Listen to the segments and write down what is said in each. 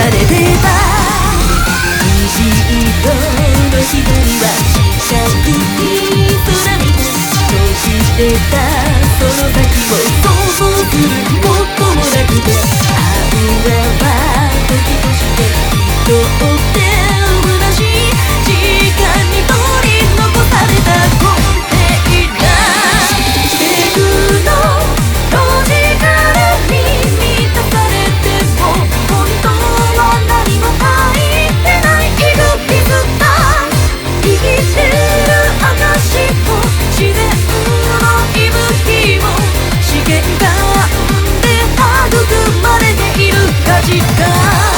れてた。虹色の光は四角い空みたい。閉じてたその先を想像することもなくて、半らは時として人って虚しい時間に取り残されたコンテイナー。テクノロジカルに満たされても本当は何も入ってないイグビスター。生きてる証と自然の息吹も試験管で育まれている価値観。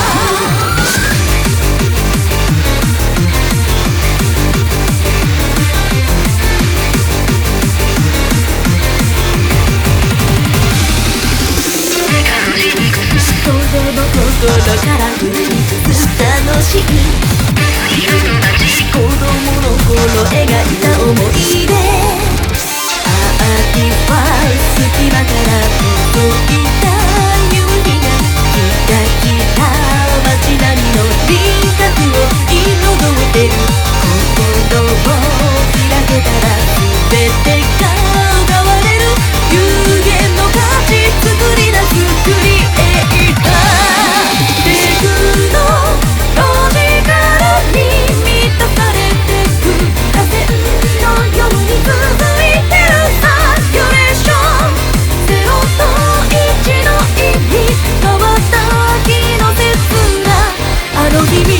子供心から降りつつ楽しい子供の頃描いた思い出。アーティファイ隙間から届いた夕日がキラキラ街並みの輪郭を彩ってる。心を開けたら全てが変われる有限の価値作り出すクリエイター。テクノロジカルに満たされてく螺旋のように続いてるサーキュレーション。0と1の意味瞬きの刹那あの日